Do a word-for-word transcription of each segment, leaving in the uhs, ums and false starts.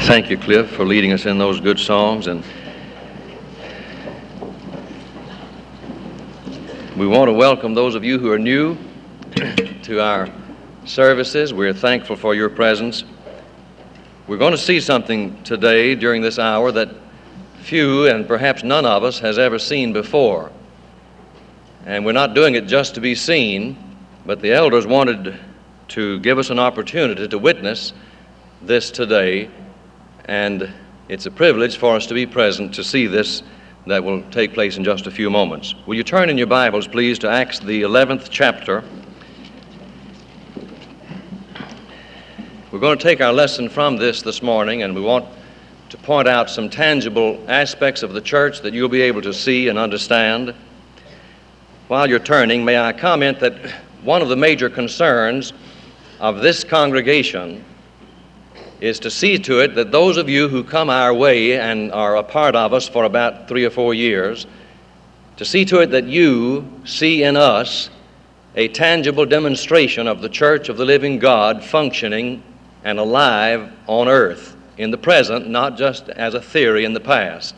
Thank you, Cliff, for leading us in those good songs. And we want to welcome those of you who are new to our services. We're thankful for your presence. We're going to see something today during this hour that few and perhaps none of us has ever seen before. And we're not doing it just to be seen, but the elders wanted to give us an opportunity to witness this today. And it's a privilege for us to be present to see this that will take place in just a few moments. Will you turn in your Bibles, please, to Acts, the eleventh chapter. We're going to take our lesson from this this morning, and we want to point out some tangible aspects of the church that you'll be able to see and understand. While you're turning, may I comment that one of the major concerns of this congregation is to see to it that those of you who come our way and are a part of us for about three or four years, to see to it that you see in us a tangible demonstration of the church of the living God functioning and alive on earth in the present, not just as a theory in the past.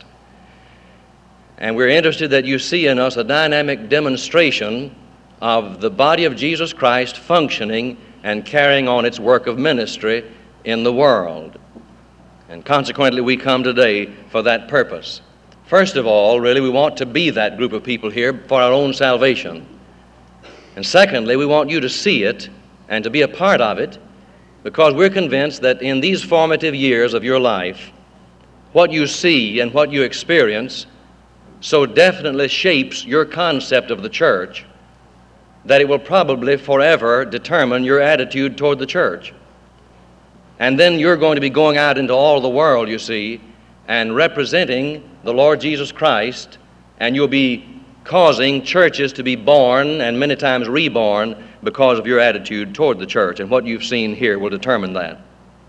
And we're interested that you see in us a dynamic demonstration of the body of Jesus Christ functioning and carrying on its work of ministry in the world. And consequently, we come today for that purpose. First of all, really, we want to be that group of people here for our own salvation. And secondly, we want you to see it and to be a part of it, because we're convinced that in these formative years of your life, what you see and what you experience so definitely shapes your concept of the church that it will probably forever determine your attitude toward the church. And then you're going to be going out into all the world, you see, and representing the Lord Jesus Christ, and you'll be causing churches to be born and many times reborn because of your attitude toward the church, and what you've seen here will determine that.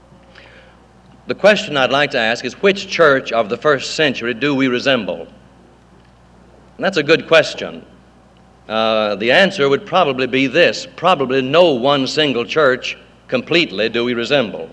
The question I'd like to ask is, which church of the first century do we resemble? And that's a good question. Uh, the answer would probably be this: probably no one single church completely do we resemble,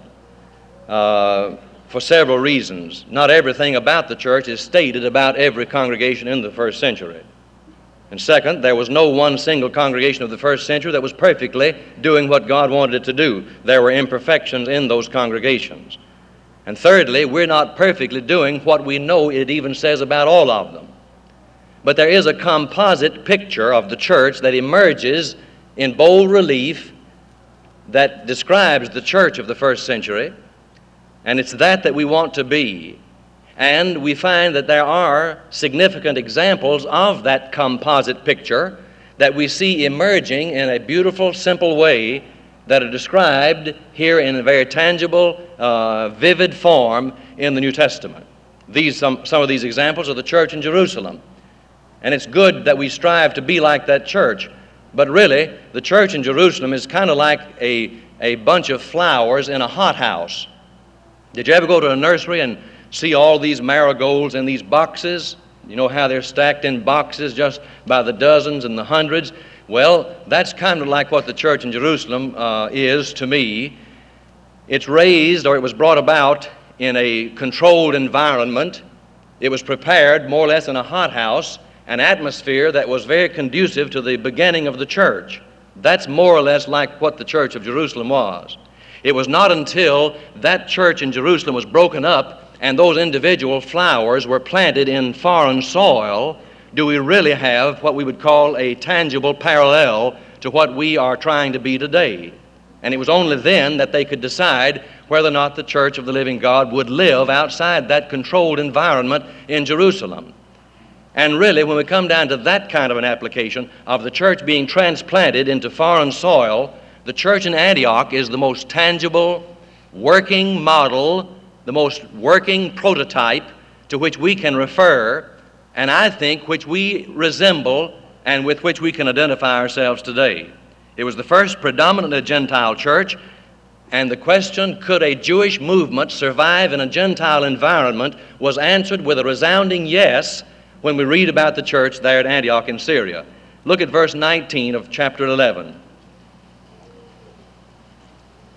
uh, for several reasons. Not everything about the church is stated about every congregation in the first century. And second, there was no one single congregation of the first century that was perfectly doing what God wanted it to do. There were imperfections in those congregations. And thirdly, we're not perfectly doing what we know it even says about all of them. But there is a composite picture of the church that emerges in bold relief that describes the church of the first century, and it's that that we want to be. And we find that there are significant examples of that composite picture that we see emerging in a beautiful, simple way that are described here in a very tangible, uh, vivid form in the New Testament. These, some, some of these examples are the church in Jerusalem. And it's good that we strive to be like that church. But really, the church in Jerusalem is kind of like a, a bunch of flowers in a hothouse. Did you ever go to a nursery and see all these marigolds in these boxes? You know how they're stacked in boxes just by the dozens and the hundreds? Well, that's kind of like what the church in Jerusalem uh, is to me. It's raised, or it was brought about in a controlled environment. It was prepared more or less in a hothouse, an atmosphere that was very conducive to the beginning of the church. That's more or less like what the church of Jerusalem was. It was not until that church in Jerusalem was broken up and those individual flowers were planted in foreign soil do we really have what we would call a tangible parallel to what we are trying to be today. And it was only then that they could decide whether or not the church of the living God would live outside that controlled environment in Jerusalem. And really, when we come down to that kind of an application of the church being transplanted into foreign soil, the church in Antioch is the most tangible, working model, the most working prototype to which we can refer, and I think which we resemble and with which we can identify ourselves today. It was the first predominantly Gentile church, and the question, could a Jewish movement survive in a Gentile environment, was answered with a resounding yes when we read about the church there at Antioch in Syria. Look at verse nineteen of chapter eleven.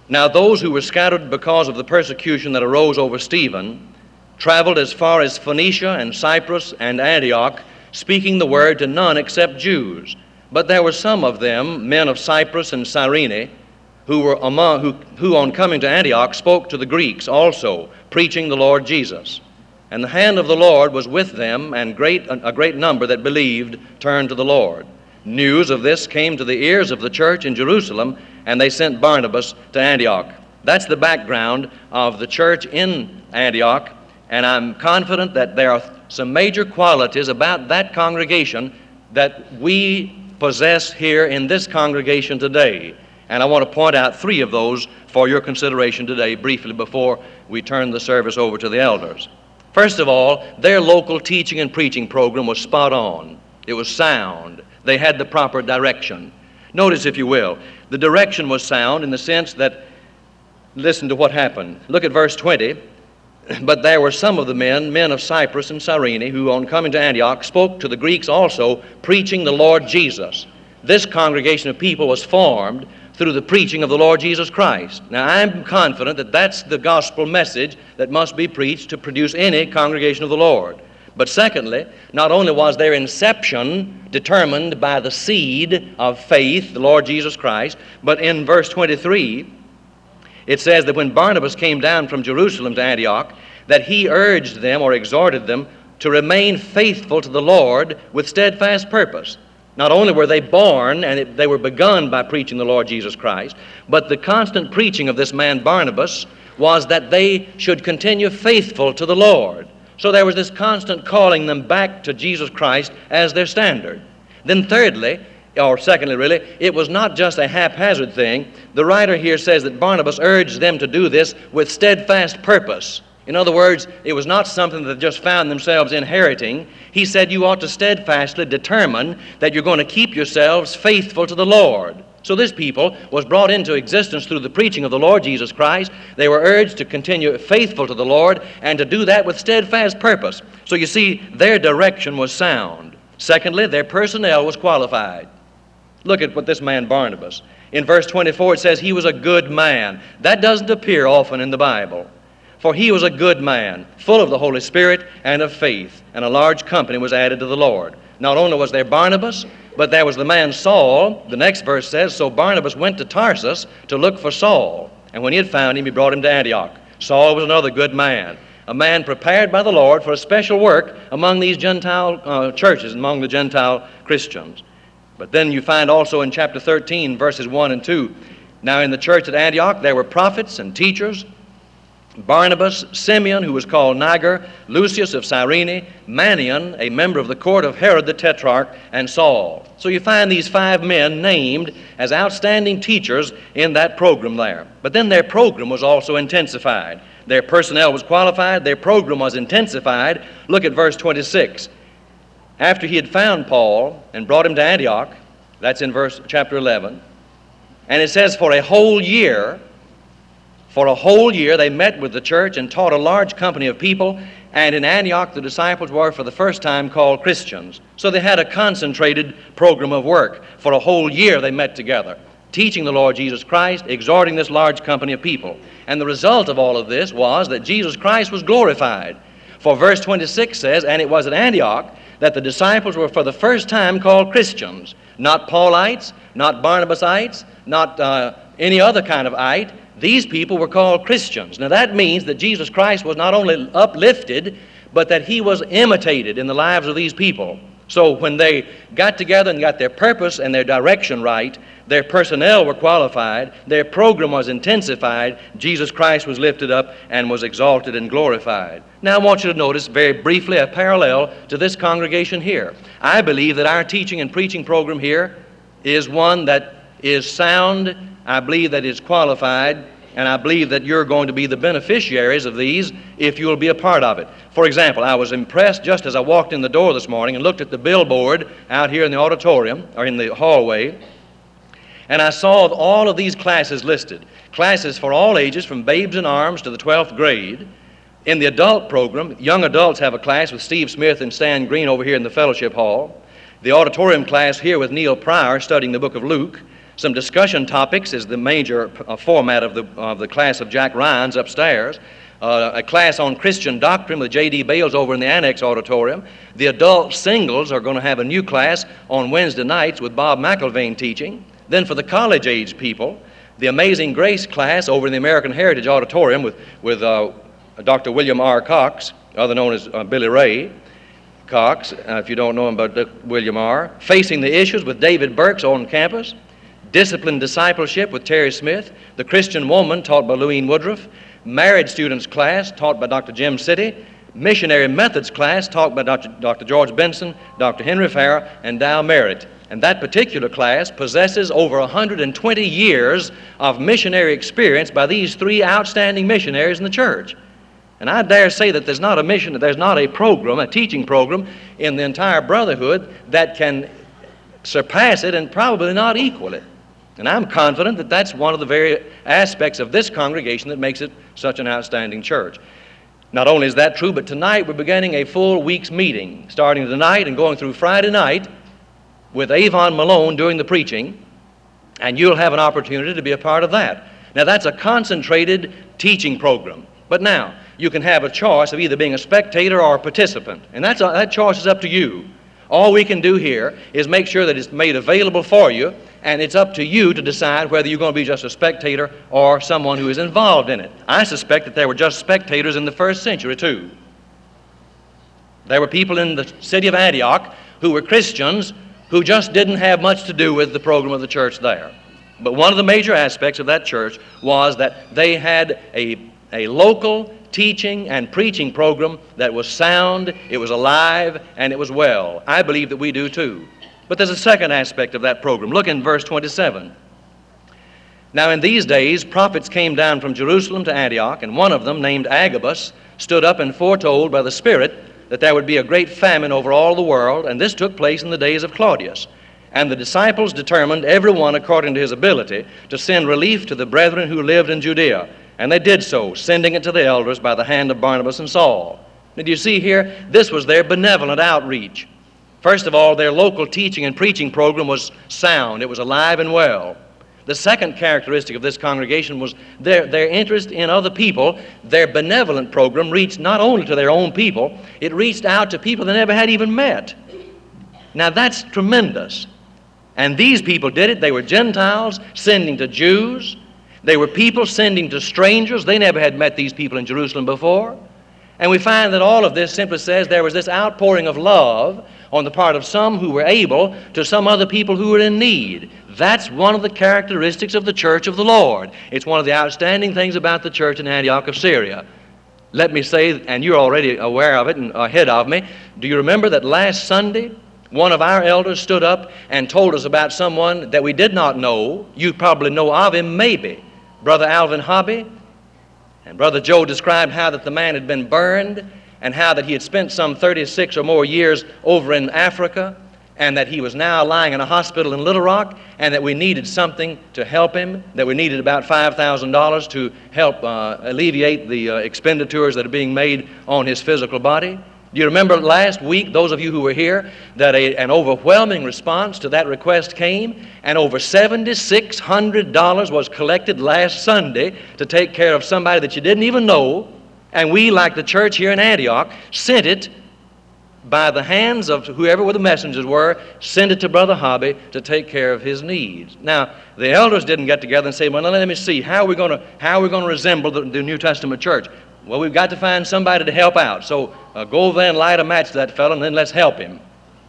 Now those who were scattered because of the persecution that arose over Stephen traveled as far as Phoenicia and Cyprus and Antioch, speaking the word to none except Jews. But there were some of them, men of Cyprus and Cyrene, who were among who, who on coming to Antioch spoke to the Greeks also, preaching the Lord Jesus. And the hand of the Lord was with them, and great a great number that believed turned to the Lord. News of this came to the ears of the church in Jerusalem, and they sent Barnabas to Antioch. That's the background of the church in Antioch, and I'm confident that there are some major qualities about that congregation that we possess here in this congregation today. And I want to point out three of those for your consideration today briefly before we turn the service over to the elders. First of all, their local teaching and preaching program was spot on. It was sound. They had the proper direction. Notice, if you will, the direction was sound in the sense that, listen to what happened. Look at verse twenty. But there were some of the men, men of Cyprus and Cyrene, who on coming to Antioch spoke to the Greeks also, preaching the Lord Jesus. This congregation of people was formed through the preaching of the Lord Jesus Christ. Now, I'm confident that that's the gospel message that must be preached to produce any congregation of the Lord. But secondly, not only was their inception determined by the seed of faith, the Lord Jesus Christ, but in verse twenty-three, it says that when Barnabas came down from Jerusalem to Antioch, that he urged them or exhorted them to remain faithful to the Lord with steadfast purpose. Not only were they born and it, they were begun by preaching the Lord Jesus Christ, but the constant preaching of this man Barnabas was that they should continue faithful to the Lord. So there was this constant calling them back to Jesus Christ as their standard. Then thirdly, or secondly really, it was not just a haphazard thing. The writer here says that Barnabas urged them to do this with steadfast purpose. In other words, it was not something that they just found themselves inheriting. He said you ought to steadfastly determine that you're going to keep yourselves faithful to the Lord. So this people was brought into existence through the preaching of the Lord Jesus Christ. They were urged to continue faithful to the Lord and to do that with steadfast purpose. So you see, their direction was sound. Secondly, their personnel was qualified. Look at what this man Barnabas. In verse twenty-four it says he was a good man. That doesn't appear often in the Bible. For he was a good man, full of the Holy Spirit and of faith, and a large company was added to the Lord. Not only was there Barnabas, but there was the man Saul. The next verse says, so Barnabas went to Tarsus to look for Saul, and when he had found him, he brought him to Antioch. Saul was another good man, a man prepared by the Lord for a special work among these Gentile uh, churches, among the Gentile Christians. But then you find also in chapter thirteen, verses one and two, now in the church at Antioch there were prophets and teachers, Barnabas, Simeon, who was called Niger, Lucius of Cyrene, Manaen, a member of the court of Herod the Tetrarch, and Saul. So you find these five men named as outstanding teachers in that program there. But then their program was also intensified. Their personnel was qualified, their program was intensified. Look at verse twenty-six. After he had found Paul and brought him to Antioch, that's in verse chapter eleven, and it says for a whole year, For a whole year they met with the church and taught a large company of people, and in Antioch the disciples were for the first time called Christians. So they had a concentrated program of work. For a whole year they met together, teaching the Lord Jesus Christ, exhorting this large company of people. And the result of all of this was that Jesus Christ was glorified. For verse twenty-six says, and it was at Antioch that the disciples were for the first time called Christians. Not Paulites, not Barnabasites, not uh, any other kind of ite. These people were called Christians. Now that means that Jesus Christ was not only uplifted, but that he was imitated in the lives of these people. So when they got together and got their purpose and their direction right, their personnel were qualified, their program was intensified, Jesus Christ was lifted up and was exalted and glorified. Now I want you to notice very briefly a parallel to this congregation here. I believe that our teaching and preaching program here is one that is sound. I believe that it's qualified, and I believe that you're going to be the beneficiaries of these if you'll be a part of it. For example, I was impressed just as I walked in the door this morning and looked at the billboard out here in the auditorium, or in the hallway, and I saw all of these classes listed. Classes for all ages, from babes in arms to the twelfth grade. In the adult program, young adults have a class with Steve Smith and Stan Green over here in the fellowship hall. The auditorium class here with Neil Pryor studying the book of Luke. Some discussion topics is the major uh, format of the, of the class of Jack Ryan's upstairs. Uh, a class on Christian doctrine with J D Bales over in the Annex Auditorium. The adult singles are going to have a new class on Wednesday nights with Bob McIlvaine teaching. Then for the college-age people, the Amazing Grace class over in the American Heritage Auditorium with, with uh, Doctor William R. Cox, other known as uh, Billy Ray Cox, uh, if you don't know him, but uh, William R. Facing the Issues with David Burks on campus. Disciplined Discipleship with Terry Smith. The Christian Woman taught by Louine Woodruff. Married Students class taught by Doctor Jim City. Missionary Methods class taught by Doctor Doctor George Benson, Doctor Henry Farrer, and Dow Merritt. And that particular class possesses over one hundred twenty years of missionary experience by these three outstanding missionaries in the church. And I dare say that there's not a mission, there's not a program, a teaching program in the entire brotherhood that can surpass it and probably not equal it. And I'm confident that that's one of the very aspects of this congregation that makes it such an outstanding church. Not only is that true, but tonight we're beginning a full week's meeting, starting tonight and going through Friday night with Avon Malone doing the preaching, and you'll have an opportunity to be a part of that. Now that's a concentrated teaching program. But now, you can have a choice of either being a spectator or a participant, and that's a, that choice is up to you. All we can do here is make sure that it's made available for you, and it's up to you to decide whether you're going to be just a spectator or someone who is involved in it. I suspect that there were just spectators in the first century, too. There were people in the city of Antioch who were Christians who just didn't have much to do with the program of the church there. But one of the major aspects of that church was that they had a, a local teaching and preaching program that was sound, it was alive, and it was well. I believe that we do too. But there's a second aspect of that program. Look in verse twenty-seven. Now in these days prophets came down from Jerusalem to Antioch, and one of them, named Agabus, stood up and foretold by the Spirit that there would be a great famine over all the world, and this took place in the days of Claudius. And the disciples determined, every one according to his ability, to send relief to the brethren who lived in Judea. And they did so, sending it to the elders by the hand of Barnabas and Saul. Did you see here? This was their benevolent outreach. First of all, their local teaching and preaching program was sound. It was alive and well. The second characteristic of this congregation was their, their interest in other people. Their benevolent program reached not only to their own people, it reached out to people they never had even met. Now that's tremendous. And these people did it. They were Gentiles sending to Jews. They were people sending to strangers. They never had met these people in Jerusalem before. And we find that all of this simply says there was this outpouring of love on the part of some who were able to some other people who were in need. That's one of the characteristics of the church of the Lord. It's one of the outstanding things about the church in Antioch of Syria. Let me say, and you're already aware of it and ahead of me, do you remember that last Sunday one of our elders stood up and told us about someone that we did not know? You probably know of him, maybe. Brother Alvin Hobby. And Brother Joe described how that the man had been burned and how that he had spent some thirty-six or more years over in Africa, and that he was now lying in a hospital in Little Rock, and that we needed something to help him, that we needed about five thousand dollars to help uh, alleviate the uh, expenditures that are being made on his physical body. Do you remember last week, those of you who were here, that a, an overwhelming response to that request came, and over seven thousand six hundred dollars was collected last Sunday to take care of somebody that you didn't even know, and we, like the church here in Antioch, sent it by the hands of whoever the messengers were, sent it to Brother Hobby to take care of his needs. Now, the elders didn't get together and say, well, let me see, how are we going to, how are we going to resemble the, the New Testament church? Well, we've got to find somebody to help out. So uh, go over there and light a match to that fellow, and then let's help him.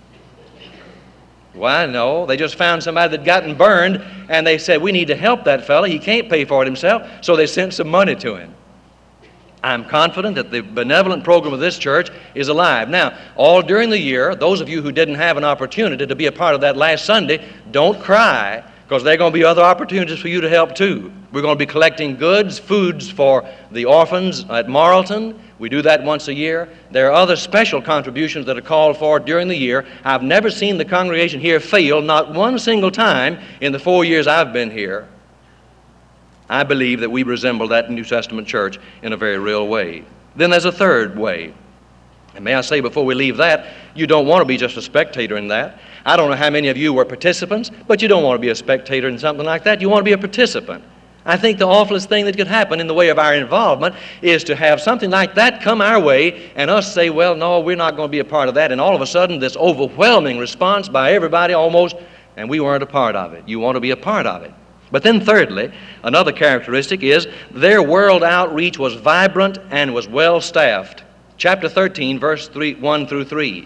Why, no, they just found somebody that had gotten burned, and they said, we need to help that fellow. He can't pay for it himself, so they sent some money to him. I'm confident that the benevolent program of this church is alive. Now, all during the year, those of you who didn't have an opportunity to be a part of that last Sunday, don't cry, because there are going to be other opportunities for you to help too. We're going to be collecting goods, foods for the orphans at Marlton. We do that once a year. There are other special contributions that are called for during the year. I've never seen the congregation here fail, not one single time in the four years I've been here. I believe that we resemble that New Testament church in a very real way. Then there's a third way. And may I say before we leave that, you don't want to be just a spectator in that. I don't know how many of you were participants, but you don't want to be a spectator in something like that. You want to be a participant. I think the awfulest thing that could happen in the way of our involvement is to have something like that come our way and us say, well, no, we're not going to be a part of that. And all of a sudden, this overwhelming response by everybody almost, and we weren't a part of it. You want to be a part of it. But then thirdly, another characteristic is their world outreach was vibrant and was well staffed. Chapter thirteen, verse three, one through three.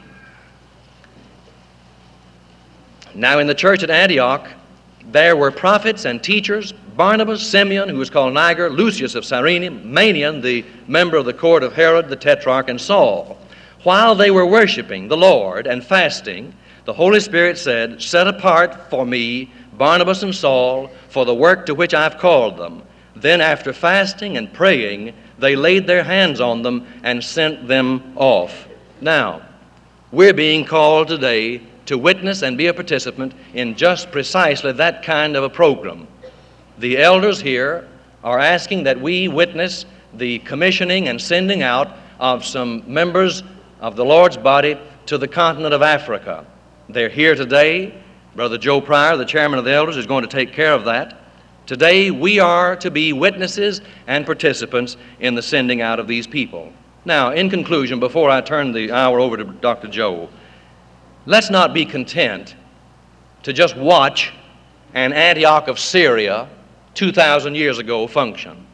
Now in the church at Antioch, there were prophets and teachers, Barnabas, Simeon, who was called Niger, Lucius of Cyrene, Manaen, the member of the court of Herod the Tetrarch, and Saul. While they were worshiping the Lord and fasting, the Holy Spirit said, set apart for me Barnabas and Saul for the work to which I've called them. Then after fasting and praying, they laid their hands on them and sent them off. Now, we're being called today to witness and be a participant in just precisely that kind of a program. The elders here are asking that we witness the commissioning and sending out of some members of the Lord's body to the continent of Africa. They're here today. Brother Joe Pryor, the chairman of the elders, is going to take care of that. Today we are to be witnesses and participants in the sending out of these people. Now, in conclusion, before I turn the hour over to Doctor Joe, let's not be content to just watch an Antioch of Syria two thousand years ago function.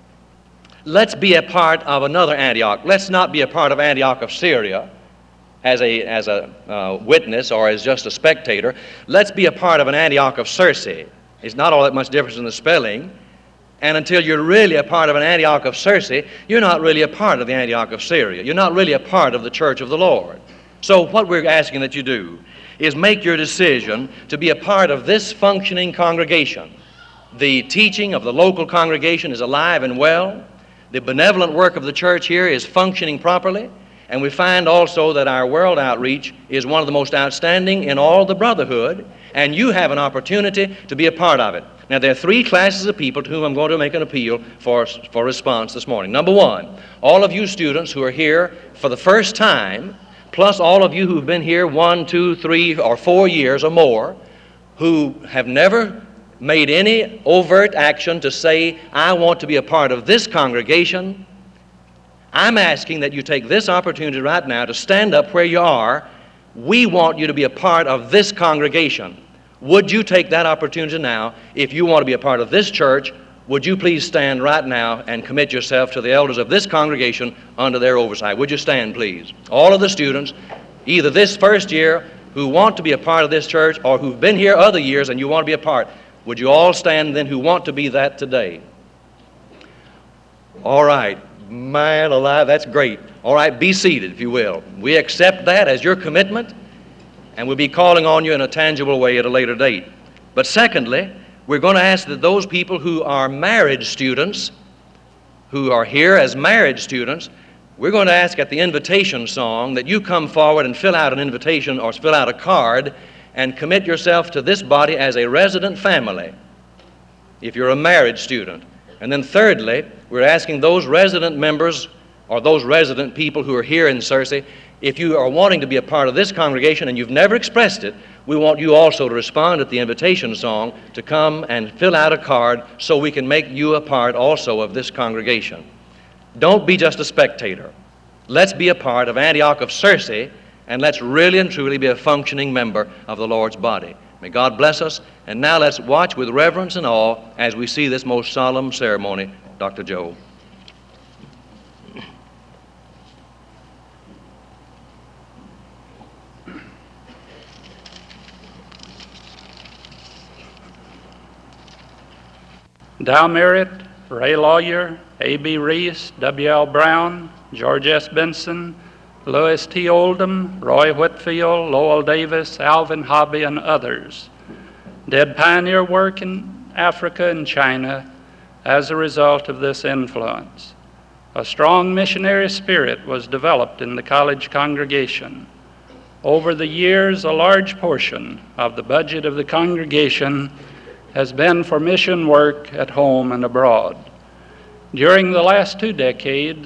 Let's be a part of another Antioch. Let's not be a part of Antioch of Syria as a, as a uh, witness or as just a spectator. Let's be a part of an Antioch of Circe. It's not all that much difference in the spelling. And until you're really a part of an Antioch of Circe, you're not really a part of the Antioch of Syria. You're not really a part of the church of the Lord. So what we're asking that you do is make your decision to be a part of this functioning congregation. The teaching of the local congregation is alive and well. The benevolent work of the church here is functioning properly. And we find also that our world outreach is one of the most outstanding in all the brotherhood, and you have an opportunity to be a part of it. Now, there are three classes of people to whom I'm going to make an appeal for, for response this morning. Number one, all of you students who are here for the first time, plus all of you who've been here one, two, three, or four years or more, who have never made any overt action to say, I want to be a part of this congregation. I'm asking that you take this opportunity right now to stand up where you are. We want you to be a part of this congregation. Would you take that opportunity now? If you want to be a part of this church, would you please stand right now and commit yourself to the elders of this congregation under their oversight? Would you stand, please? All of the students, either this first year who want to be a part of this church or who've been here other years and you want to be a part, would you all stand then who want to be that today? All right. Man alive, that's great. All right, be seated, if you will. We accept that as your commitment, and we'll be calling on you in a tangible way at a later date. But secondly, we're going to ask that those people who are marriage students, who are here as marriage students, we're going to ask at the invitation song that you come forward and fill out an invitation or fill out a card and commit yourself to this body as a resident family, if you're a marriage student. And then thirdly, we're asking those resident members or those resident people who are here in Circe, if you are wanting to be a part of this congregation and you've never expressed it, we want you also to respond at the invitation song to come and fill out a card so we can make you a part also of this congregation. Don't be just a spectator. Let's be a part of Antioch of Circe, and let's really and truly be a functioning member of the Lord's body. May God bless us. And now let's watch with reverence and awe as we see this most solemn ceremony. Doctor Joe. Dow Merritt, Ray Lawyer, A B Reese, W L Brown, George S. Benson, Louis T. Oldham, Roy Whitfield, Lowell Davis, Alvin Hobby, and others did pioneer work in Africa and China as a result of this influence. A strong missionary spirit was developed in the college congregation. Over the years, a large portion of the budget of the congregation has been for mission work at home and abroad. During the last two decades,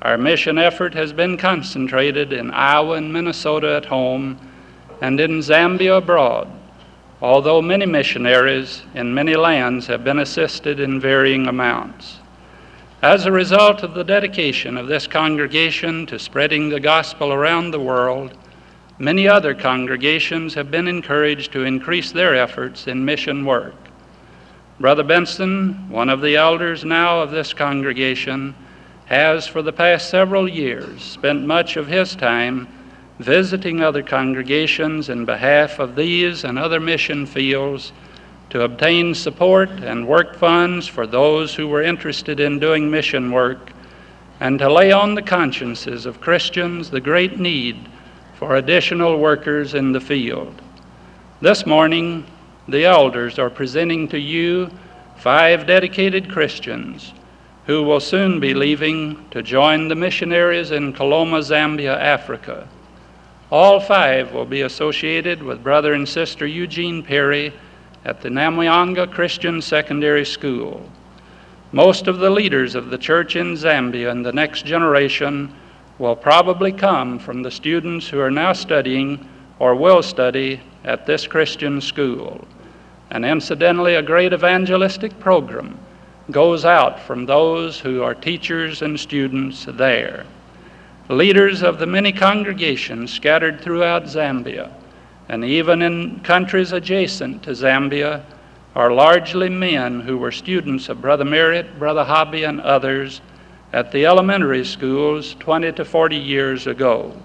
Our mission effort has been concentrated in Iowa and Minnesota at home and in Zambia abroad, although many missionaries in many lands have been assisted in varying amounts. As a result of the dedication of this congregation to spreading the gospel around the world, many other congregations have been encouraged to increase their efforts in mission work. Brother Benson, one of the elders now of this congregation, has for the past several years spent much of his time visiting other congregations in behalf of these and other mission fields to obtain support and work funds for those who were interested in doing mission work, and to lay on the consciences of Christians the great need for additional workers in the field. This morning, the elders are presenting to you five dedicated Christians who will soon be leaving to join the missionaries in Coloma, Zambia, Africa. All five will be associated with Brother and Sister Eugene Perry at the Namwianga Christian Secondary School. Most of the leaders of the church in Zambia in the next generation will probably come from the students who are now studying or will study at this Christian school. And incidentally, a great evangelistic program goes out from those who are teachers and students there. Leaders of the many congregations scattered throughout Zambia, and even in countries adjacent to Zambia, are largely men who were students of Brother Merritt, Brother Hobby, and others at the elementary schools twenty to forty years ago.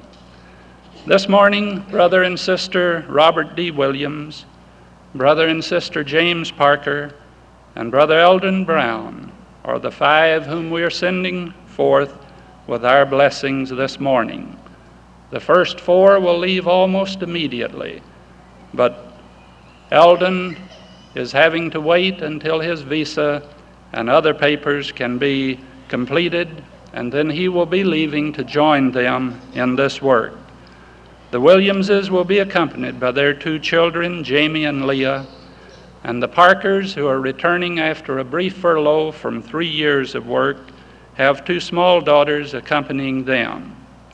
This morning, Brother and Sister Robert D. Williams, Brother and Sister James Parker, and Brother Eldon Brown are the five whom we are sending forth with our blessings this morning. The first four will leave almost immediately, but Eldon is having to wait until his visa and other papers can be completed, and then he will be leaving to join them in this work. The Williamses will be accompanied by their two children, Jamie and Leah, and the Parkers, who are returning after a brief furlough from three years of work, have two small daughters accompanying them.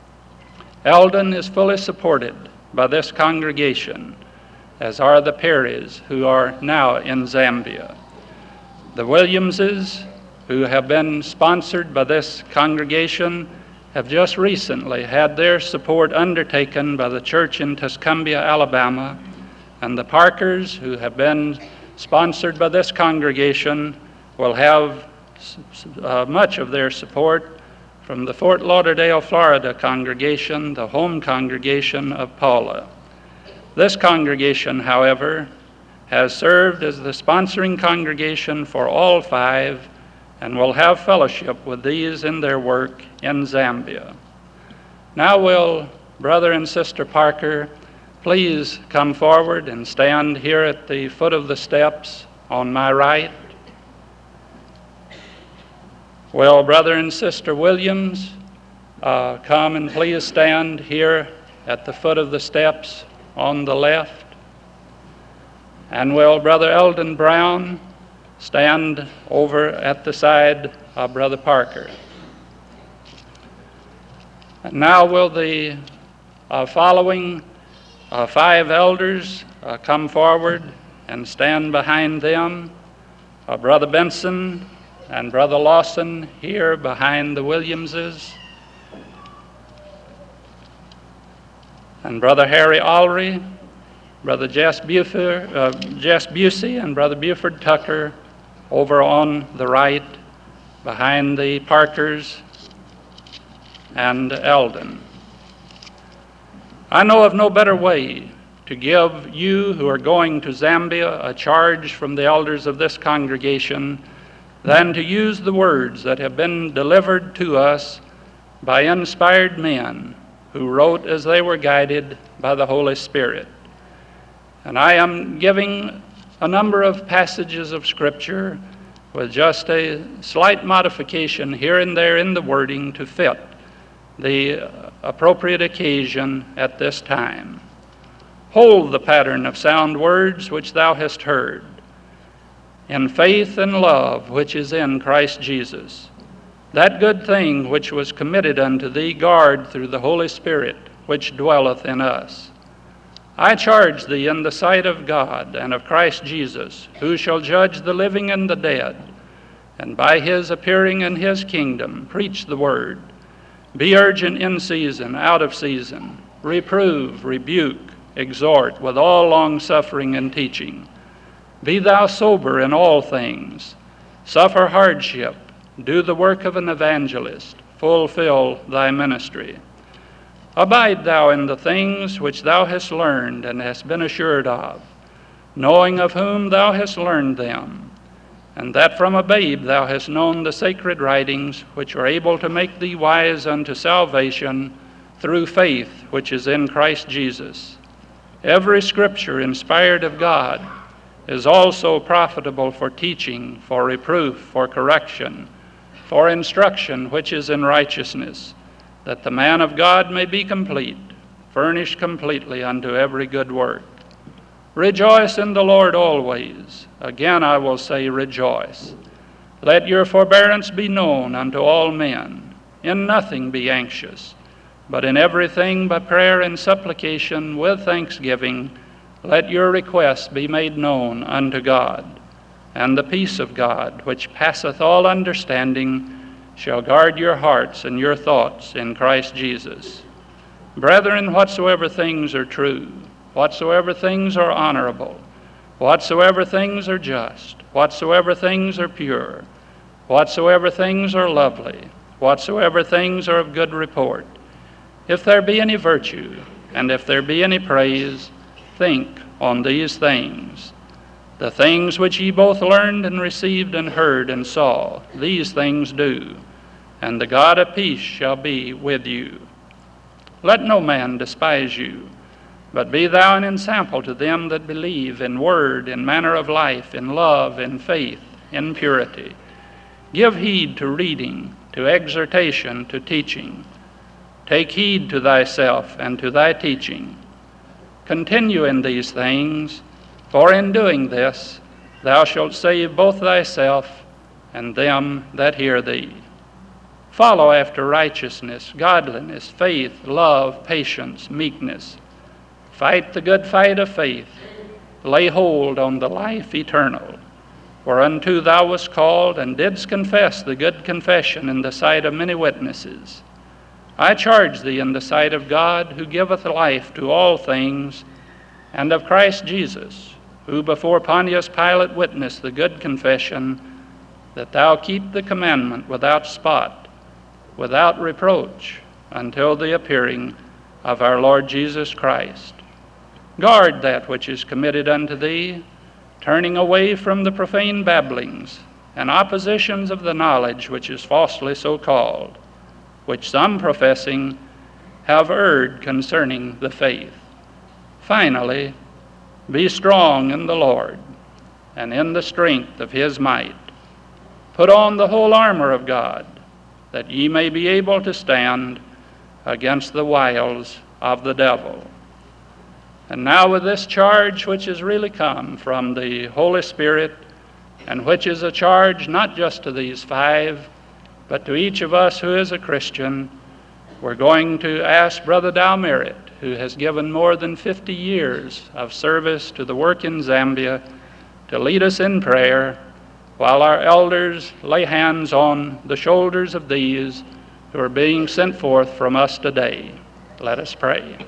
Eldon is fully supported by this congregation, as are the Perrys, who are now in Zambia. The Williamses, who have been sponsored by this congregation, have just recently had their support undertaken by the church in Tuscumbia, Alabama, and the Parkers, who have been sponsored by this congregation, will have uh, much of their support from the Fort Lauderdale, Florida congregation, the home congregation of Paula. This congregation, however, has served as the sponsoring congregation for all five and will have fellowship with these in their work in Zambia. Now will Brother and Sister Parker please come forward and stand here at the foot of the steps on my right. Will Brother and Sister Williams uh, come and please stand here at the foot of the steps on the left? And will Brother Eldon Brown stand over at the side of Brother Parker? And now will the uh, following uh, five elders uh, come forward and stand behind them. Uh, Brother Benson and Brother Lawson here behind the Williamses. And Brother Harry Alry, Brother Jess, Buford, uh, Jess Busey, and Brother Buford Tucker over on the right behind the Parkers and Eldon. I know of no better way to give you who are going to Zambia a charge from the elders of this congregation than to use the words that have been delivered to us by inspired men who wrote as they were guided by the Holy Spirit. And I am giving a number of passages of Scripture with just a slight modification here and there in the wording to fit the appropriate occasion at this time. Hold the pattern of sound words which thou hast heard, in faith and love which is in Christ Jesus. That good thing which was committed unto thee guard through the Holy Spirit, which dwelleth in us. I charge thee in the sight of God and of Christ Jesus, who shall judge the living and the dead, and by his appearing in his kingdom preach the word. Be urgent in season, out of season. Reprove, rebuke, exhort with all longsuffering and teaching. Be thou sober in all things. Suffer hardship. Do the work of an evangelist. Fulfill thy ministry. Abide thou in the things which thou hast learned and hast been assured of, knowing of whom thou hast learned them, and that from a babe thou hast known the sacred writings, which are able to make thee wise unto salvation through faith which is in Christ Jesus. Every scripture inspired of God is also profitable for teaching, for reproof, for correction, for instruction which is in righteousness, that the man of God may be complete, furnished completely unto every good work. Rejoice in the Lord always. Again I will say, rejoice. Let your forbearance be known unto all men. In nothing be anxious, but in everything by prayer and supplication with thanksgiving, let your requests be made known unto God. And the peace of God, which passeth all understanding, shall guard your hearts and your thoughts in Christ Jesus. Brethren, whatsoever things are true, whatsoever things are honorable, whatsoever things are just, whatsoever things are pure, whatsoever things are lovely, whatsoever things are of good report, if there be any virtue, and if there be any praise, think on these things. The things which ye both learned and received and heard and saw, these things do, and the God of peace shall be with you. Let no man despise you, but be thou an ensample to them that believe in word, in manner of life, in love, in faith, in purity. Give heed to reading, to exhortation, to teaching. Take heed to thyself and to thy teaching. Continue in these things, for in doing this thou shalt save both thyself and them that hear thee. Follow after righteousness, godliness, faith, love, patience, meekness. Fight the good fight of faith. Lay hold on the life eternal, whereunto thou wast called, and didst confess the good confession in the sight of many witnesses. I charge thee in the sight of God, who giveth life to all things, and of Christ Jesus, who before Pontius Pilate witnessed the good confession, that thou keep the commandment without spot, without reproach, until the appearing of our Lord Jesus Christ. Guard that which is committed unto thee, turning away from the profane babblings and oppositions of the knowledge which is falsely so called, which some professing have erred concerning the faith. Finally, be strong in the Lord and in the strength of his might. Put on the whole armor of God, that ye may be able to stand against the wiles of the devil. And now with this charge which has really come from the Holy Spirit, and which is a charge not just to these five, but to each of us who is a Christian, we're going to ask Brother Dalmerit, who has given more than fifty years of service to the work in Zambia, to lead us in prayer, while our elders lay hands on the shoulders of these who are being sent forth from us today. Let us pray.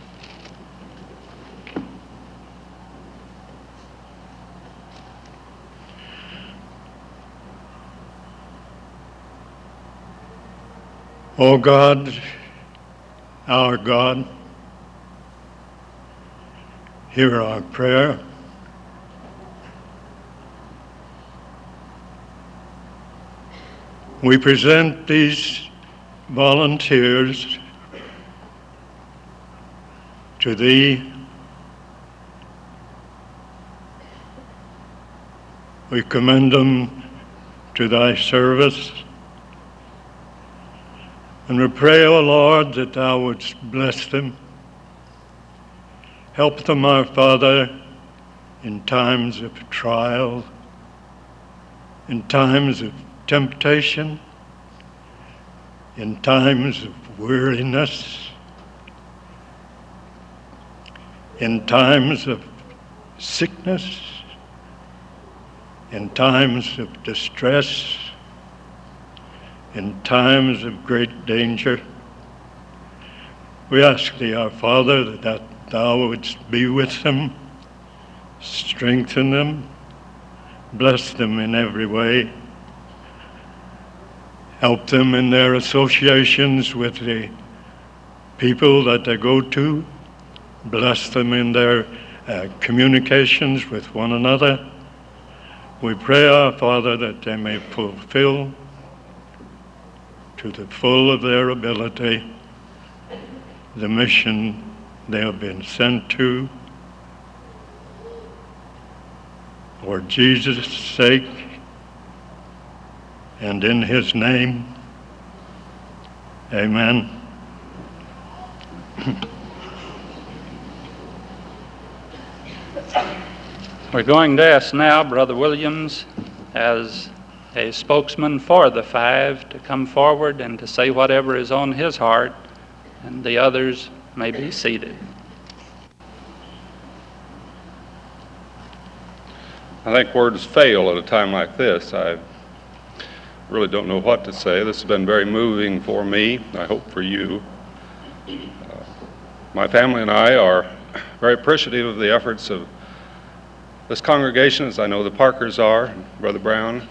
O God, our God, hear our prayer. We present these volunteers to Thee. We commend them to Thy service. And we pray, O Lord, that Thou wouldst bless them. Help them, our Father, in times of trial, in times of temptation, in times of weariness, in times of sickness, in times of distress, in times of great danger. We ask thee, our Father, that thou wouldst be with them, strengthen them, bless them in every way, help them in their associations with the people that they go to, bless them in their uh, communications with one another. We pray, our Father, that they may fulfill to the full of their ability the mission they have been sent to. For Jesus' sake and in his name, amen. We're going to ask now Brother Williams, as a spokesman for the five, to come forward and to say whatever is on his heart, and the others may be seated. I think words fail at a time like this. I really don't know what to say. This has been very moving for me, I hope for you. Uh, my family and I are very appreciative of the efforts of this congregation, as I know the Parkers are, Brother Brown.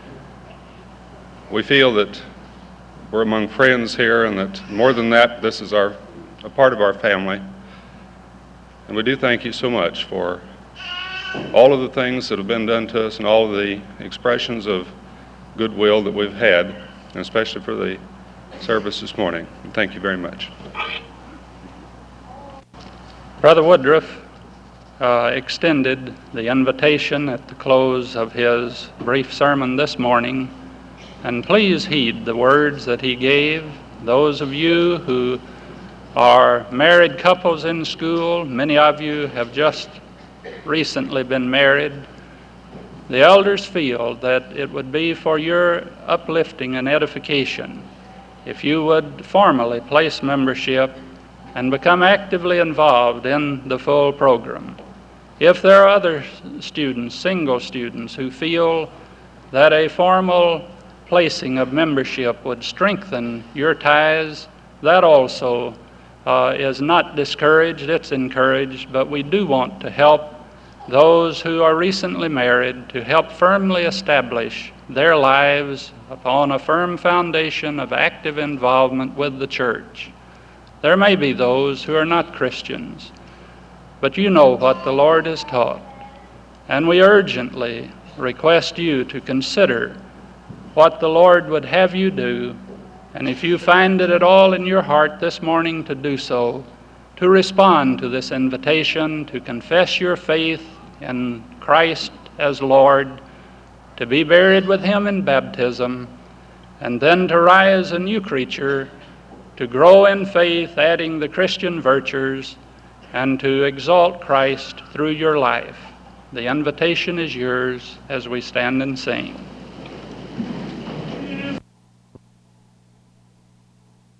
We feel that we're among friends here, and that more than that, this is our a part of our family. And we do thank you so much for all of the things that have been done to us and all of the expressions of goodwill that we've had, and especially for the service this morning. Thank you very much. Brother Woodruff uh, extended the invitation at the close of his brief sermon this morning, and please heed the words that he gave. Those of you who are married couples in school, many of you have just recently been married. The elders feel that it would be for your uplifting and edification if you would formally place membership and become actively involved in the full program. If there are other students, single students, who feel that a formal placing of membership would strengthen your ties, that also uh, is not discouraged, it's encouraged, but we do want to help those who are recently married to help firmly establish their lives upon a firm foundation of active involvement with the church. There may be those who are not Christians, but you know what the Lord has taught, and we urgently request you to consider what the Lord would have you do, and if you find it at all in your heart this morning to do so, to respond to this invitation, to confess your faith in Christ as Lord, to be buried with him in baptism, and then to rise a new creature, to grow in faith, adding the Christian virtues, and to exalt Christ through your life. The invitation is yours as we stand and sing.